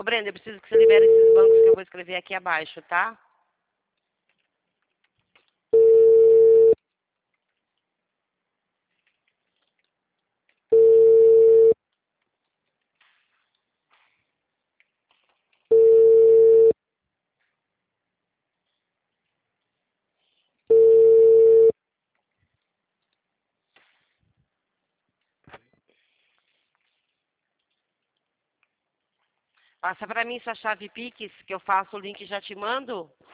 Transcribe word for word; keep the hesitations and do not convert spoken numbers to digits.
Ô, Brenda, eu preciso que você libere esses bancos que eu vou escrever aqui abaixo, tá? Passa pra mim sua chave Pix, que eu faço o link e já te mando.